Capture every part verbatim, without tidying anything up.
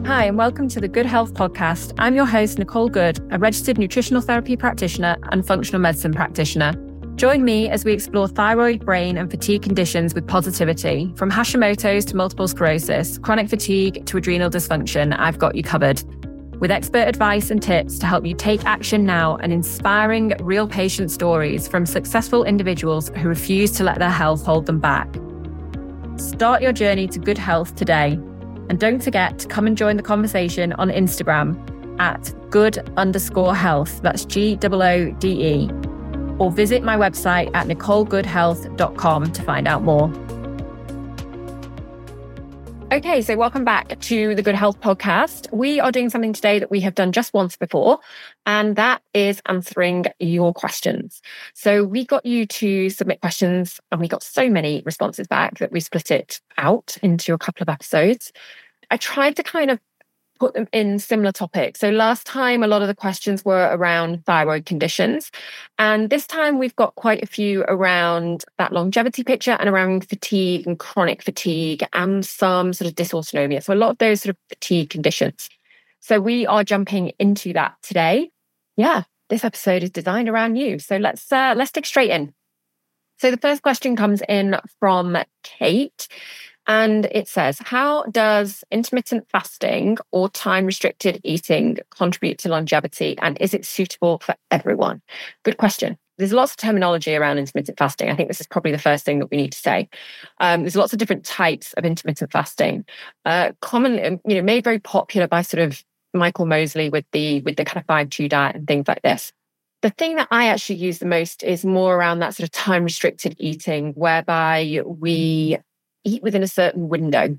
Hi, and welcome to the Good Health Podcast. I'm your host, Nicole Good, a registered nutritional therapy practitioner and functional medicine practitioner. Join me as we explore thyroid, brain, and fatigue conditions with positivity. From Hashimoto's to multiple sclerosis, chronic fatigue to adrenal dysfunction, I've got you covered. With expert advice and tips to help you take action now and inspiring real patient stories from successful individuals who refuse to let their health hold them back. Start your journey to good health today. And don't forget to come and join the conversation on Instagram at good underscore health. That's G O O D E. Or visit my website at nicole good health dot com to find out more. Okay, so welcome back to the Good Health Podcast. We are doing something today that we have done just once before, and that is answering your questions. So we got you to submit questions, and we got so many responses back that we split it out into a couple of episodes. I tried to kind of put them in similar topics. So last time, a lot of the questions were around thyroid conditions. And this time we've got quite a few around that longevity picture and around fatigue and chronic fatigue and some sort of dysautonomia. So a lot of those sort of fatigue conditions. So we are jumping into that today. Yeah, this episode is designed around you. So let's uh, let's dig straight in. So the first question comes in from Kate. And it says, how does intermittent fasting or time-restricted eating contribute to longevity? And is it suitable for everyone? Good question. There's lots of terminology around intermittent fasting. I think this is probably the first thing that we need to say. Um, there's lots of different types of intermittent fasting. Uh, commonly, you know, made very popular by sort of Michael Mosley with the with the kind of five two diet and things like this. The thing that I actually use the most is more around that sort of time-restricted eating, whereby we eat within a certain window.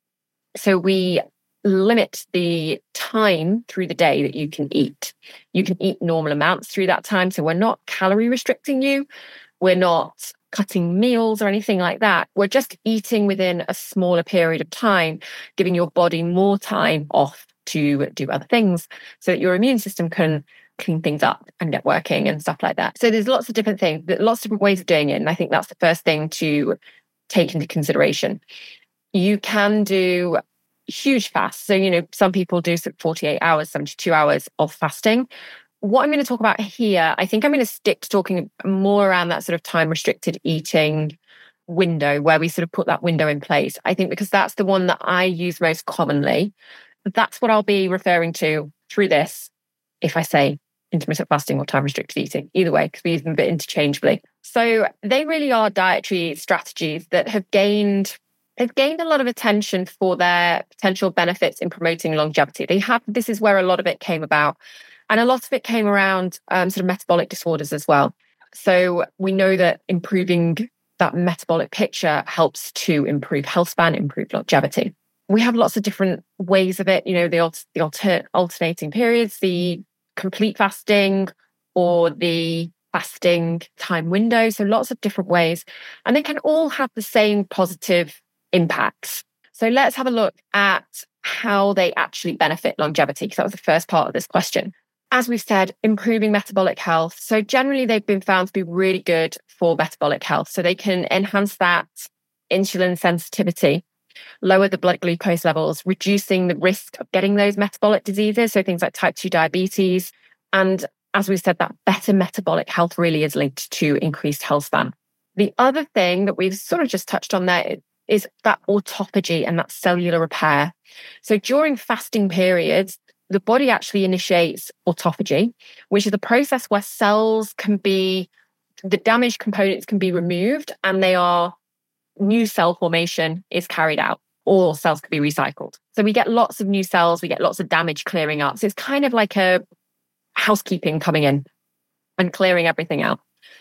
So we limit the time through the day that you can eat. You can eat normal amounts through that time. So we're not calorie restricting you. We're not cutting meals or anything like that. We're just eating within a smaller period of time, giving your body more time off to do other things so that your immune system can clean things up and get working and stuff like that. So there's lots of different things, lots of different ways of doing it. And I think that's the first thing to take into consideration. You can do huge fasts. So, you know, some people do forty-eight hours, seventy-two hours of fasting. What I'm going to talk about here, I think I'm going to stick to talking more around that sort of time restricted eating window where we sort of put that window in place. I think because that's the one that I use most commonly. That's what I'll be referring to through this if I say intermittent fasting or time restricted eating, either way, because we use them a bit interchangeably. So they really are dietary strategies that have gained, they've gained a lot of attention for their potential benefits in promoting longevity. They have, this is where a lot of it came about. And a lot of it came around um, sort of metabolic disorders as well. So we know that improving that metabolic picture helps to improve health span, improve longevity. We have lots of different ways of it, you know, the, alter, the alter, alternating periods, the complete fasting or the fasting time window. So lots of different ways. And they can all have the same positive impacts. So let's have a look at how they actually benefit longevity, because that was the first part of this question. As we've said, improving metabolic health. So generally they've been found to be really good for metabolic health. So they can enhance that insulin sensitivity, lower the blood glucose levels, reducing the risk of getting those metabolic diseases. So things like type two diabetes. And as we said, that better metabolic health really is linked to increased health span. The other thing that we've sort of just touched on there is that autophagy and that cellular repair. So during fasting periods, the body actually initiates autophagy, which is a process where cells can be, the damaged components can be removed and they are new cell formation is carried out. All cells can be recycled. So we get lots of new cells, we get lots of damage clearing up. So it's kind of like a housekeeping coming in and clearing everything out.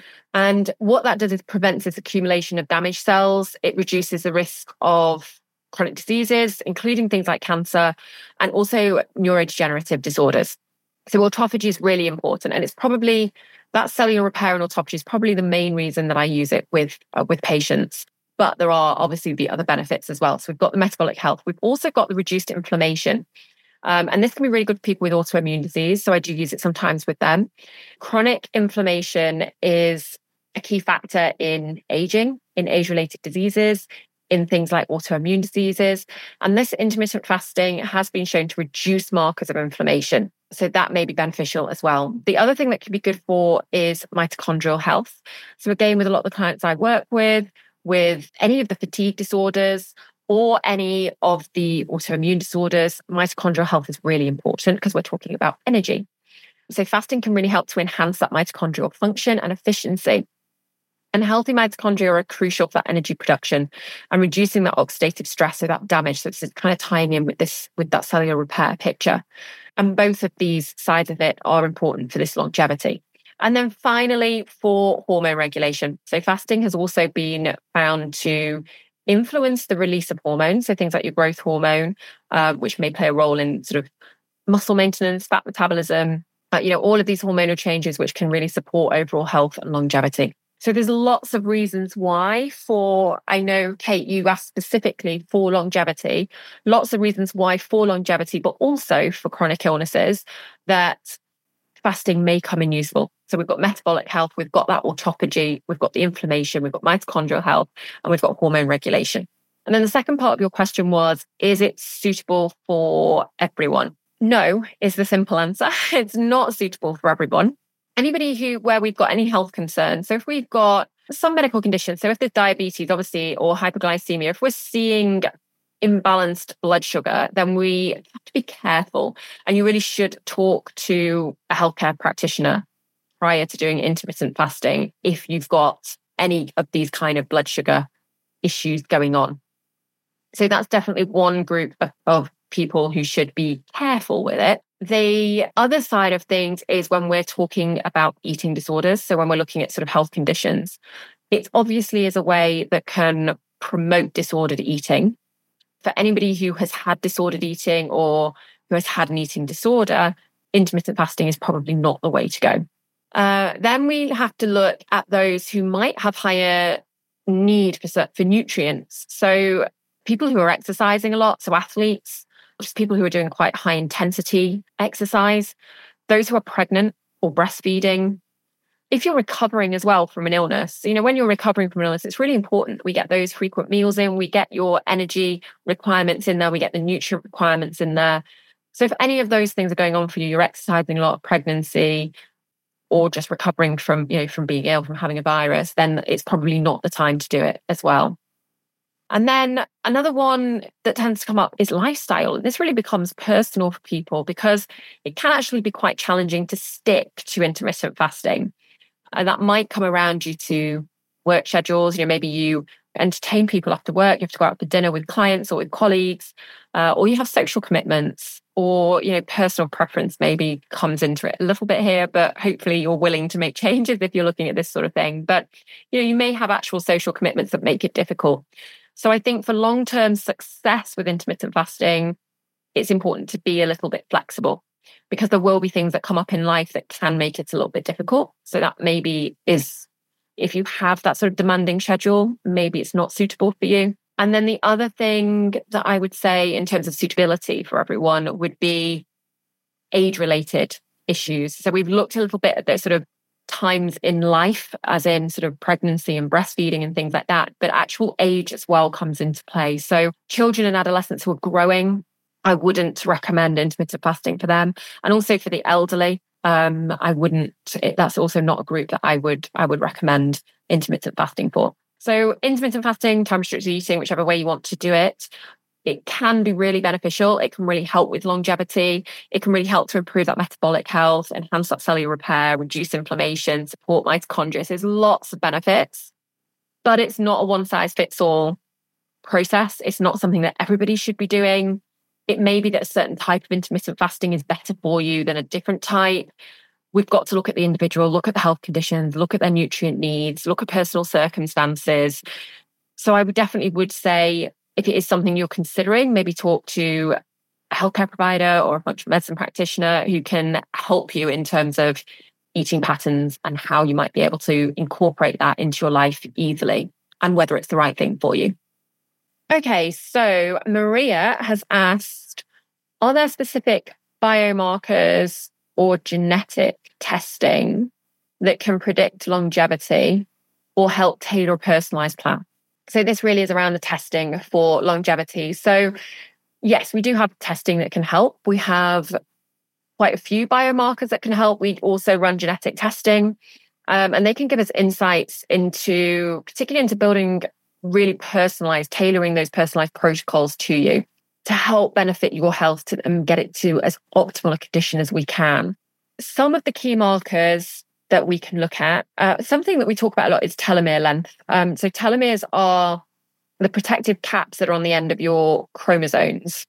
And what that does is prevents this accumulation of damaged cells. It reduces the risk of chronic diseases, including things like cancer and also neurodegenerative disorders. So autophagy is really important. And it's probably, that cellular repair and autophagy is probably the main reason that I use it with, uh, with patients. But there are obviously the other benefits as well. So we've got the metabolic health. We've also got the reduced inflammation. Um, and this can be really good for people with autoimmune disease. So I do use it sometimes with them. Chronic inflammation is a key factor in aging, in age-related diseases, in things like autoimmune diseases. And this intermittent fasting has been shown to reduce markers of inflammation. So that may be beneficial as well. The other thing that can be good for is mitochondrial health. So again, with a lot of the clients I work with, with any of the fatigue disorders or any of the autoimmune disorders, mitochondrial health is really important because we're talking about energy. So fasting can really help to enhance that mitochondrial function and efficiency. And healthy mitochondria are crucial for energy production and reducing that oxidative stress or that damage. So it's kind of tying in with this, with that cellular repair picture. And both of these sides of it are important for this longevity. And then finally, for hormone regulation. So fasting has also been found to influence the release of hormones. So things like your growth hormone, uh, which may play a role in sort of muscle maintenance, fat metabolism, uh, you know, all of these hormonal changes, which can really support overall health and longevity. So there's lots of reasons why for, I know, Kate, you asked specifically for longevity, lots of reasons why for longevity, but also for chronic illnesses that fasting may come in useful. So we've got metabolic health, we've got that autophagy, we've got the inflammation, we've got mitochondrial health, and we've got hormone regulation. And then the second part of your question was, is it suitable for everyone? No, is the simple answer. It's not suitable for everyone. Anybody who, where we've got any health concerns, so if we've got some medical conditions, so if there's diabetes, obviously, or hypoglycemia, if we're seeing imbalanced blood sugar, then we have to be careful. And you really should talk to a healthcare practitioner prior to doing intermittent fasting if you've got any of these kind of blood sugar issues going on. So that's definitely one group of, of people who should be careful with it. The other side of things is when we're talking about eating disorders. So when we're looking at sort of health conditions, it obviously is a way that can promote disordered eating. For anybody who has had disordered eating or who has had an eating disorder, intermittent fasting is probably not the way to go. Uh, then we have to look at those who might have higher need for, for nutrients. So people who are exercising a lot, so athletes, just people who are doing quite high intensity exercise, those who are pregnant or breastfeeding. If you're recovering as well from an illness, you know, when you're recovering from an illness, it's really important that we get those frequent meals in, we get your energy requirements in there, we get the nutrient requirements in there. So if any of those things are going on for you, you're exercising a lot, pregnancy, or just recovering from, you know, from being ill, from having a virus, then it's probably not the time to do it as well. And then another one that tends to come up is lifestyle. And this really becomes personal for people because it can actually be quite challenging to stick to intermittent fasting. And that might come around due to work schedules. You know, maybe you entertain people after work, you have to go out for dinner with clients or with colleagues, uh, or you have social commitments, or, you know, personal preference maybe comes into it a little bit here, but hopefully you're willing to make changes if you're looking at this sort of thing. But, you know, you may have actual social commitments that make it difficult. So I think for long-term success with intermittent fasting, it's important to be a little bit flexible because there will be things that come up in life that can make it a little bit difficult. So that maybe is, if you have that sort of demanding schedule, maybe it's not suitable for you. And then the other thing that I would say in terms of suitability for everyone would be age-related issues. So we've looked a little bit at those sort of times in life, as in sort of pregnancy and breastfeeding and things like that, but actual age as well comes into play. So children and adolescents who are growing, I wouldn't recommend intermittent fasting for them. And also for the elderly, um, I wouldn't, it, that's also not a group that I would, I would recommend intermittent fasting for. So intermittent fasting, time restricted eating, whichever way you want to do it, it can be really beneficial. It can really help with longevity. It can really help to improve that metabolic health, enhance that cellular repair, reduce inflammation, support mitochondria. So there's lots of benefits, but it's not a one-size-fits-all process. It's not something that everybody should be doing. It may be that a certain type of intermittent fasting is better for you than a different type. We've got to look at the individual, look at the health conditions, look at their nutrient needs, look at personal circumstances. So I would definitely would say, if it is something you're considering, maybe talk to a healthcare provider or a functional medicine practitioner who can help you in terms of eating patterns and how you might be able to incorporate that into your life easily and whether it's the right thing for you. Okay, so Maria has asked, are there specific biomarkers or genetic testing that can predict longevity or help tailor a personalized plan? So this really is around the testing for longevity. So yes, we do have testing that can help. We have quite a few biomarkers that can help. We also run genetic testing, um, and they can give us insights into, particularly into building really personalized, tailoring those personalized protocols to you to help benefit your health to, and get it to as optimal a condition as we can. Some of the key markers that we can look at, uh, something that we talk about a lot is telomere length. Um, so telomeres are the protective caps that are on the end of your chromosomes.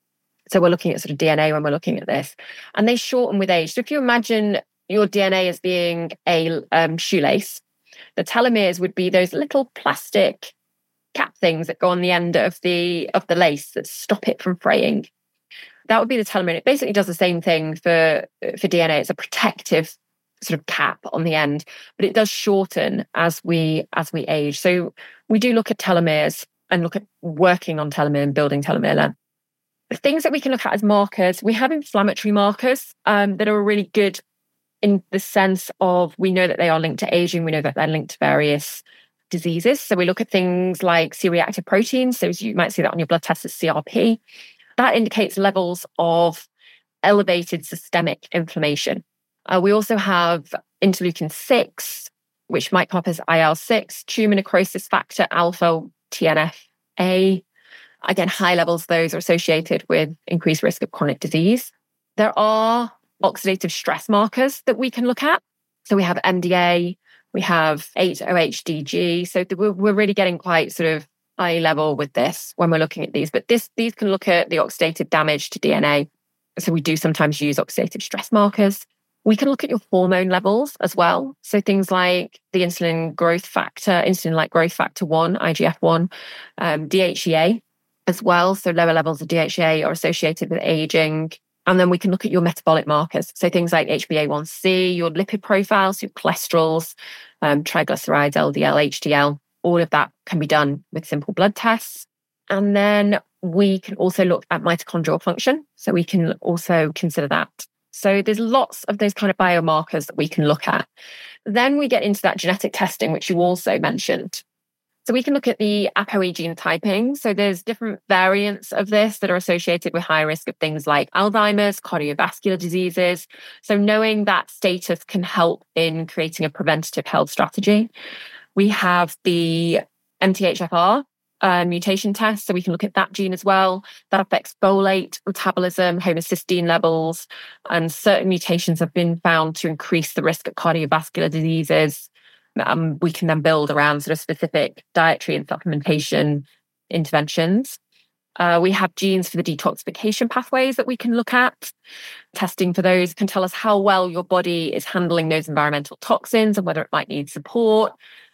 So we're looking at sort of D N A when we're looking at this, and they shorten with age. So if you imagine your D N A as being a um, shoelace, the telomeres would be those little plastic cap things that go on the end of the of the lace that stop it from fraying. That would be the telomere. It basically does the same thing for for D N A. It's a protective sort of cap on the end, but it does shorten as we as we age. So we do look at telomeres and look at working on telomere and building telomere length. The things that we can look at as markers, we have inflammatory markers um, that are really good in the sense of we know that they are linked to aging. We know that they're linked to various diseases. So we look at things like C-reactive proteins. So you might see that on your blood test as C R P. That indicates levels of elevated systemic inflammation. Uh, we also have interleukin six, which might come up as I L six, tumor necrosis factor alpha, T N F A. Again, high levels of those are associated with increased risk of chronic disease. There are oxidative stress markers that we can look at. So we have M D A, we have eight O H D G. So we're, we're really getting quite sort of high level with this when we're looking at these. But this these can look at the oxidative damage to D N A. So we do sometimes use oxidative stress markers. We can look at your hormone levels as well. So things like the insulin growth factor, insulin-like growth factor one, I G F one, um, D H E A as well. So lower levels of D H E A are associated with aging. And then we can look at your metabolic markers. So things like H b A one C, your lipid profiles, your cholesterols, um, triglycerides, L D L, H D L. All of that can be done with simple blood tests. And then we can also look at mitochondrial function. So we can also consider that. So there's lots of those kind of biomarkers that we can look at. Then we get into that genetic testing, which you also mentioned. So we can look at the ApoE genotyping. So there's different variants of this that are associated with high risk of things like Alzheimer's, cardiovascular diseases. So knowing that status can help in creating a preventative health strategy. We have the M T H F R uh, mutation test. So we can look at that gene as well. That affects folate metabolism, homocysteine levels, and certain mutations have been found to increase the risk of cardiovascular diseases. Um, we can then build around sort of specific dietary and supplementation interventions. Uh, we have genes for the detoxification pathways that we can look at. Testing for those can tell us how well your body is handling those environmental toxins and whether it might need support.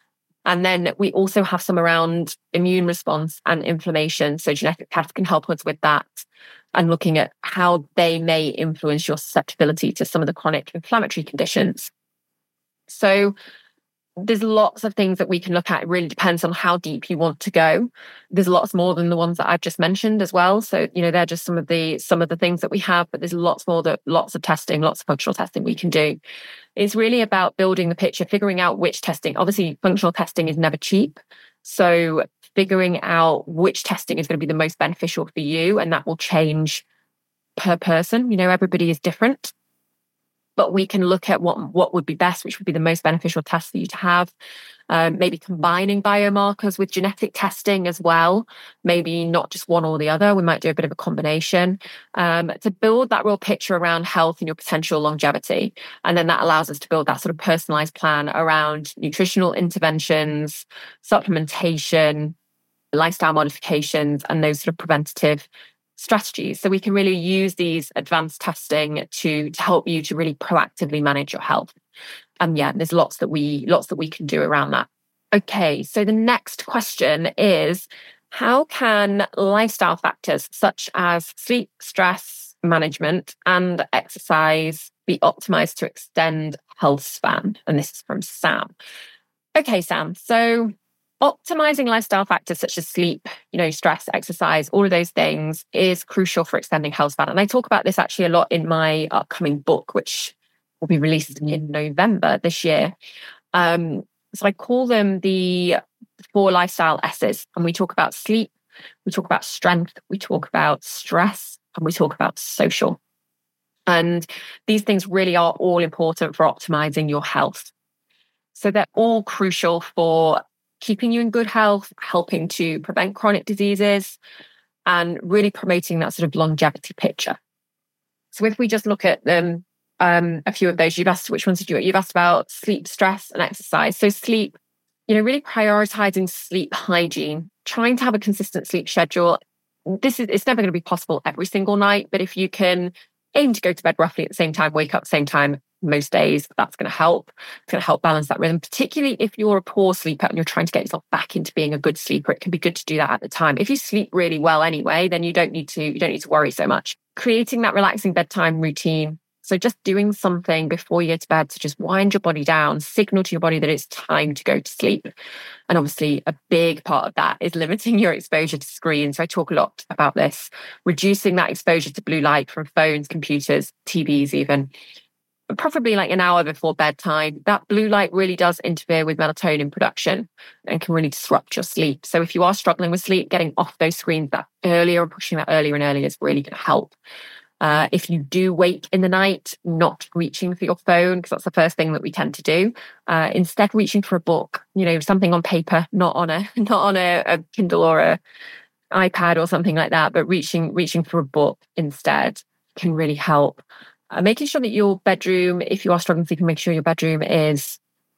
And then we also have some around immune response and inflammation. So genetic tests can help us with that and looking at how they may influence your susceptibility to some of the chronic inflammatory conditions. So there's lots of things that we can look at. It really depends on how deep you want to go. There's lots more than the ones that I've just mentioned as well. So, you know, they're just some of the some of the things that we have, but there's lots more that lots of testing, lots of functional testing we can do. It's really about building the picture, figuring out which testing. Obviously, functional testing is never cheap. So figuring out which testing is going to be the most beneficial for you, and that will change per person. You know, everybody is different. But we can look at what, what would be best, which would be the most beneficial test for you to have. Um, maybe combining biomarkers with genetic testing as well. Maybe not just one or the other. We might do a bit of a combination um, to build that real picture around health and your potential longevity. And then that allows us to build that sort of personalized plan around nutritional interventions, supplementation, lifestyle modifications, and those sort of preventative strategies. So we can really use these advanced testing to, to help you to really proactively manage your health. And yeah, there's lots that we lots that we can do around that. Okay, so the next question is, how can lifestyle factors such as sleep, stress management, and exercise be optimized to extend health span? And this is from Sam. Okay, Sam. So optimizing lifestyle factors such as sleep, you know, stress, exercise, all of those things is crucial for extending health span. And I talk about this actually a lot in my upcoming book, which will be released in November this year. Um, so I call them the four lifestyle S's. And we talk about sleep, we talk about strength, we talk about stress, and we talk about social. And these things really are all important for optimizing your health. So they're all crucial for keeping you in good health, helping to prevent chronic diseases, and really promoting that sort of longevity picture. So if we just look at them, um, a few of those, you've asked which ones did you? You've asked about sleep, stress, and exercise. So sleep, you know, really prioritizing sleep hygiene, trying to have a consistent sleep schedule. This is, it's never going to be possible every single night, but if you can aim to go to bed roughly at the same time, wake up at the same time most days, that's going to help. It's going to help balance that rhythm, particularly if you're a poor sleeper and you're trying to get yourself back into being a good sleeper. It can be good to do that at the time. If you sleep really well anyway, then you don't need to, you don't need to worry so much. Creating that relaxing bedtime routine. So just doing something before you go to bed to just wind your body down, signal to your body that it's time to go to sleep. And obviously a big part of that is limiting your exposure to screens. So I talk a lot about this, reducing that exposure to blue light from phones, computers, T Vs even. But probably like an hour before bedtime, that blue light really does interfere with melatonin production and can really disrupt your sleep. So if you are struggling with sleep, getting off those screens that earlier and pushing that earlier and earlier is really going to help. Uh, if you do wake in the night, not reaching for your phone, because that's the first thing that we tend to do. Uh, instead, reaching for a book, you know, something on paper, not on a not on a, a Kindle or a iPad or something like that, but reaching reaching for a book instead can really help. Uh, making sure that your bedroom, if you are struggling sleeping, make sure your bedroom is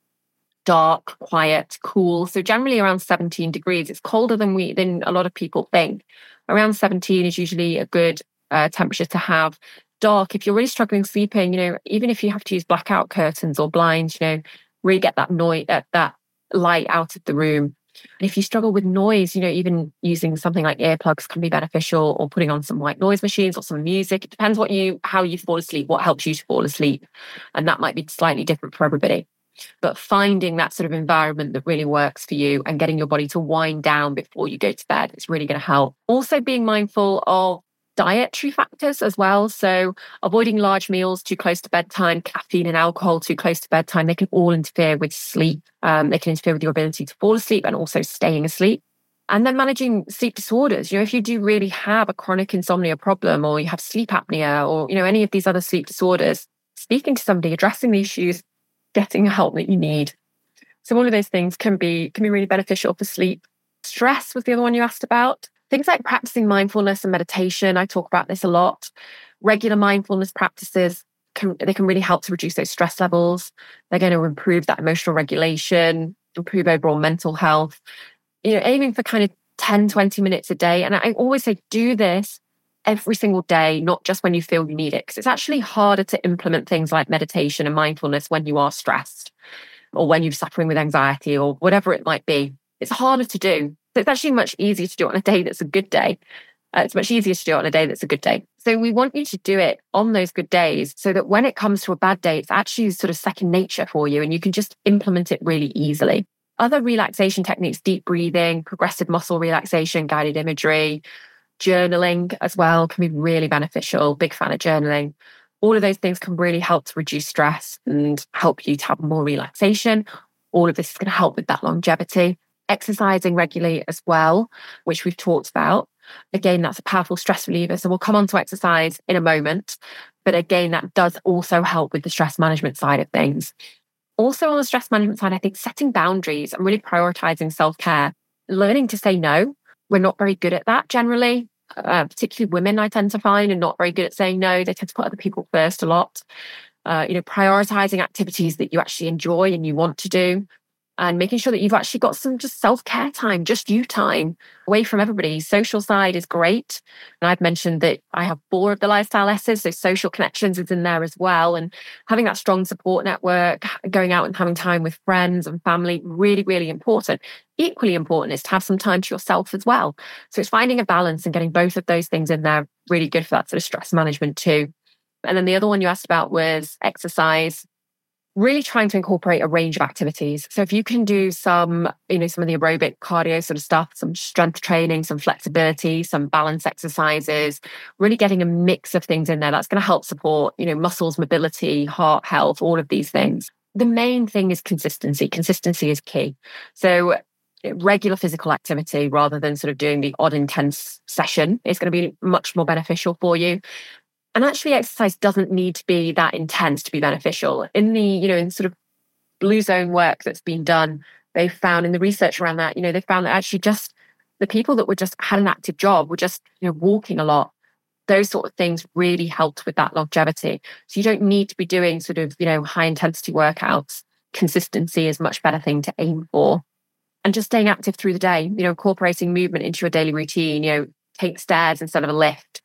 dark, quiet, cool. So generally around seventeen degrees. It's colder than we than a lot of people think. Around seventeen is usually a good uh, temperature to have. Dark, if you're really struggling sleeping, you know, even if you have to use blackout curtains or blinds, you know, really get that noise, that, that light out of the room. And if you struggle with noise, you know, even using something like earplugs can be beneficial, or putting on some white noise machines or some music. It depends what you, how you fall asleep, what helps you to fall asleep. And that might be slightly different for everybody. But finding that sort of environment that really works for you and getting your body to wind down before you go to bed is really going to help. Also being mindful of dietary factors as well. So avoiding large meals too close to bedtime, caffeine and alcohol too close to bedtime, they can all interfere with sleep. Um, they can interfere with your ability to fall asleep and also staying asleep. And then managing sleep disorders. You know, if you do really have a chronic insomnia problem, or you have sleep apnea, or, you know, any of these other sleep disorders, speaking to somebody, addressing the issues, getting the help that you need. So all of those things can be can be really beneficial for sleep. Stress was the other one you asked about. Things like practicing mindfulness and meditation. I talk about this a lot. Regular mindfulness practices, can they can really help to reduce those stress levels. They're going to improve that emotional regulation, improve overall mental health. You know, aiming for kind of ten, twenty minutes a day. And I always say, do this every single day, not just when you feel you need it. Because it's actually harder to implement things like meditation and mindfulness when you are stressed, or when you're suffering with anxiety, or whatever it might be. It's harder to do. So it's actually much easier to do it on a day that's a good day. Uh, it's much easier to do it on a day that's a good day. So we want you to do it on those good days, so that when it comes to a bad day, it's actually sort of second nature for you and you can just implement it really easily. Other relaxation techniques, deep breathing, progressive muscle relaxation, guided imagery, journaling as well can be really beneficial. Big fan of journaling. All of those things can really help to reduce stress and help you to have more relaxation. All of this is going to help with that longevity. Exercising regularly as well, which we've talked about. Again, that's a powerful stress reliever. So we'll come on to exercise in a moment. But again, that does also help with the stress management side of things. Also on the stress management side, I think setting boundaries and really prioritizing self-care, learning to say no. We're not very good at that generally, uh, particularly women I tend to find are not very good at saying no. They tend to put other people first a lot. Uh, you know, prioritizing activities that you actually enjoy and you want to do. And making sure that you've actually got some just self-care time, just you time, away from everybody. Social side is great. And I've mentioned that I have four of the lifestyle S's, so social connections is in there as well. And having that strong support network, going out and having time with friends and family, really, really important. Equally important is to have some time to yourself as well. So it's finding a balance and getting both of those things in there, really good for that sort of stress management too. And then the other one you asked about was exercise. Really trying to incorporate a range of activities. So if you can do some, you know, some of the aerobic cardio sort of stuff, some strength training, some flexibility, some balance exercises, really getting a mix of things in there, that's going to help support, you know, muscles, mobility, heart health, all of these things. The main thing is consistency. Consistency is key. So regular physical activity rather than sort of doing the odd intense session is going to be much more beneficial for you. And actually exercise doesn't need to be that intense to be beneficial. In the, you know, in sort of blue zone work that's been done, they found in the research around that, you know, they found that actually just the people that were just had an active job were just, you know, walking a lot. Those sort of things really helped with that longevity. So you don't need to be doing sort of, you know, high intensity workouts. Consistency is a much better thing to aim for. And just staying active through the day, you know, incorporating movement into your daily routine, you know, take stairs instead of a lift,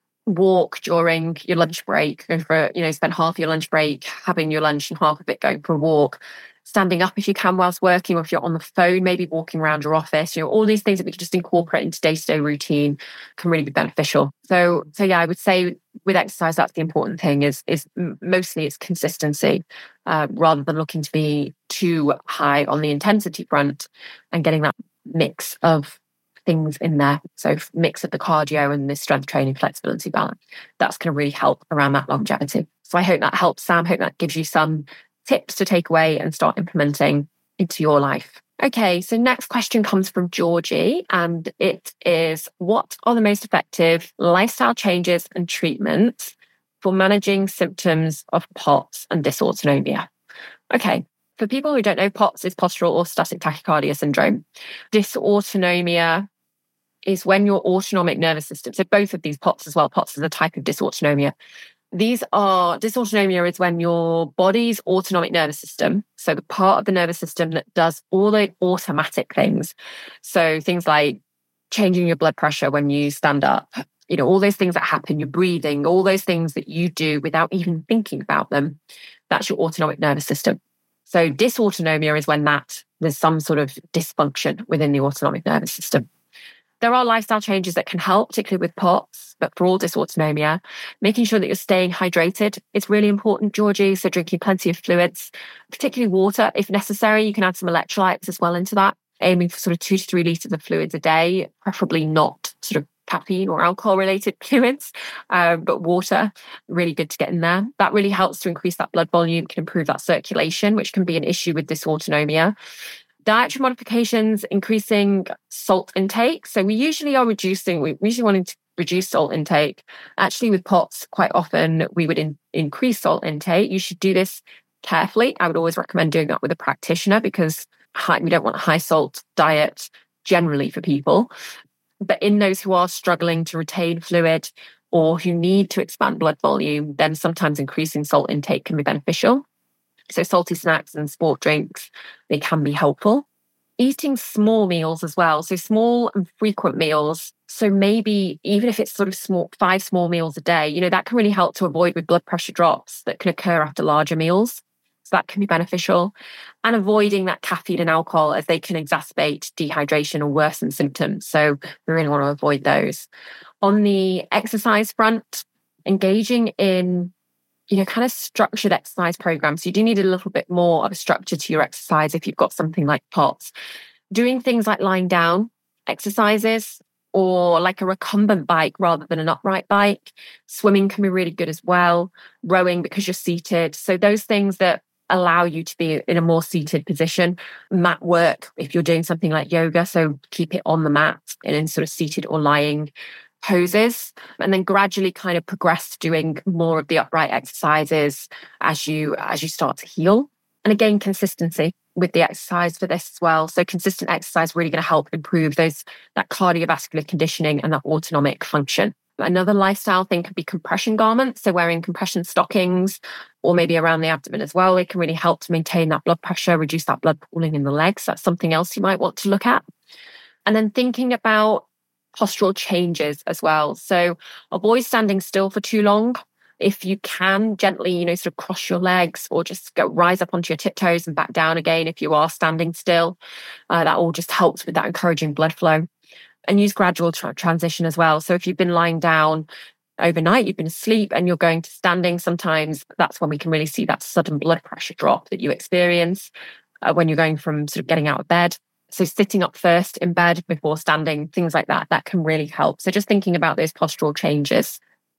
walk during your lunch break, go for, you know, spend half your lunch break having your lunch and half of it going for a walk, standing up if you can whilst working, or if you're on the phone, maybe walking around your office, you know, all these things that we can just incorporate into day-to-day routine can really be beneficial. So, so yeah, I would say with exercise, that's the important thing is, is mostly it's consistency uh, rather than looking to be too high on the intensity front and getting that mix of things in there. So mix of the cardio and the strength training flexibility balance. That's going to really help around that longevity. So I hope that helps, Sam. Hope that gives you some tips to take away and start implementing into your life. Okay, so next question comes from Georgie, and it is, what are the most effective lifestyle changes and treatments for managing symptoms of POTS and dysautonomia? Okay, for people who don't know, POTS is postural orthostatic tachycardia syndrome. Dysautonomia is when your autonomic nervous system, so both of these POTS as well, POTS is a type of dysautonomia. These are, dysautonomia is when your body's autonomic nervous system, so the part of the nervous system that does all the automatic things, so things like changing your blood pressure when you stand up, you know, all those things that happen, your breathing, all those things that you do without even thinking about them, that's your autonomic nervous system. So dysautonomia is when that there's some sort of dysfunction within the autonomic nervous system. There are lifestyle changes that can help, particularly with POTS, but for all dysautonomia, making sure that you're staying hydrated is really important, Georgie. So drinking plenty of fluids, particularly water. If necessary, you can add some electrolytes as well into that, aiming for sort of two to three litres of fluids a day, preferably not sort of caffeine or alcohol related fluids, um, but water, really good to get in there. That really helps to increase that blood volume, can improve that circulation, which can be an issue with dysautonomia. Dietary modifications, increasing salt intake. So we usually are reducing, we usually wanting to reduce salt intake. Actually, with POTS, quite often we would in, increase salt intake. You should do this carefully. I would always recommend doing that with a practitioner because high, we don't want a high salt diet generally for people. But in those who are struggling to retain fluid or who need to expand blood volume, then sometimes increasing salt intake can be beneficial. So salty snacks and sport drinks, they can be helpful. Eating small meals as well. So small and frequent meals. So maybe even if it's sort of small, five small meals a day, you know, that can really help to avoid with blood pressure drops that can occur after larger meals. So that can be beneficial. And avoiding that caffeine and alcohol as they can exacerbate dehydration or worsen symptoms. So we really want to avoid those. On the exercise front, engaging in you know, kind of structured exercise programs. You do need a little bit more of a structure to your exercise if you've got something like POTS. Doing things like lying down exercises or like a recumbent bike rather than an upright bike. Swimming can be really good as well. Rowing because you're seated. So those things that allow you to be in a more seated position. Mat work if you're doing something like yoga. So keep it on the mat and in sort of seated or lying poses, and then gradually kind of progress to doing more of the upright exercises as you as you start to heal. And again, consistency with the exercise for this as well. So consistent exercise really going to help improve those that cardiovascular conditioning and that autonomic function. Another lifestyle thing could be compression garments. So wearing compression stockings or maybe around the abdomen as well. It can really help to maintain that blood pressure, reduce that blood pooling in the legs. That's something else you might want to look at. And then thinking about postural changes as well. So avoid standing still for too long. If you can, gently, you know, sort of cross your legs or just go rise up onto your tiptoes and back down again if you are standing still. Uh, that all just helps with that encouraging blood flow. And use gradual tra- transition as well. So if you've been lying down overnight, you've been asleep and you're going to standing, sometimes that's when we can really see that sudden blood pressure drop that you experience uh, when you're going from sort of getting out of bed. So sitting up first in bed before standing, things like that, that can really help. So just thinking about those postural changes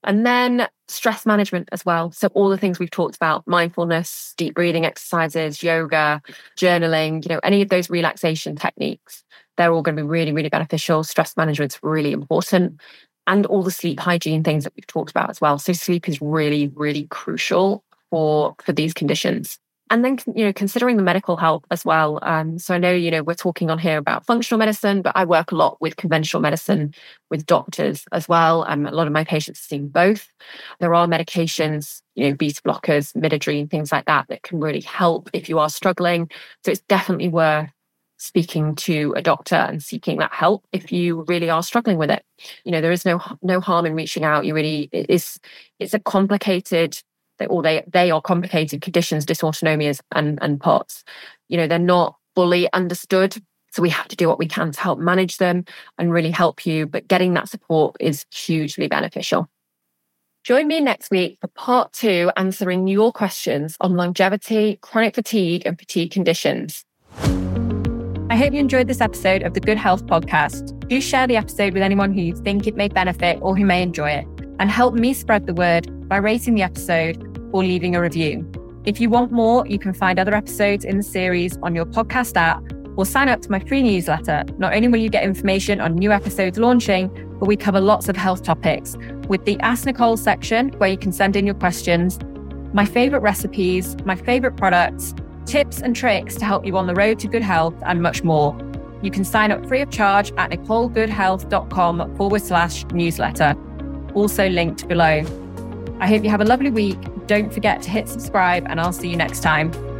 And then stress management as well. So all the things we've talked about, mindfulness, deep breathing exercises, yoga, journaling, you know, any of those relaxation techniques, they're all going to be really, really beneficial. Stress management's really important. And all the sleep hygiene things that we've talked about as well. So sleep is really, really crucial for, for these conditions. And then, you know, considering the medical help as well. Um, so I know, you know, we're talking on here about functional medicine, but I work a lot with conventional medicine, with doctors as well. Um, a lot of my patients have seen both. There are medications, you know, beta blockers, midodrine, things like that, that can really help if you are struggling. So it's definitely worth speaking to a doctor and seeking that help if you really are struggling with it. You know, there is no no harm in reaching out. You really, it is, it's a complicated They, or they they are complicated conditions, dysautonomias and, and P O T S. You know, they're not fully understood. So we have to do what we can to help manage them and really help you. But getting that support is hugely beneficial. Join me next week for part two, answering your questions on longevity, chronic fatigue, and fatigue conditions. I hope you enjoyed this episode of the Good Health Podcast. Do share the episode with anyone who you think it may benefit or who may enjoy it. And help me spread the word by rating the episode or leaving a review. If you want more, you can find other episodes in the series on your podcast app or sign up to my free newsletter. Not only will you get information on new episodes launching, but we cover lots of health topics with the Ask Nicole section where you can send in your questions, my favorite recipes, my favorite products, tips and tricks to help you on the road to good health, and much more. You can sign up free of charge at nicolegoodhealth.com forward slash newsletter. Also linked below. I hope you have a lovely week. Don't forget to hit subscribe, and I'll see you next time.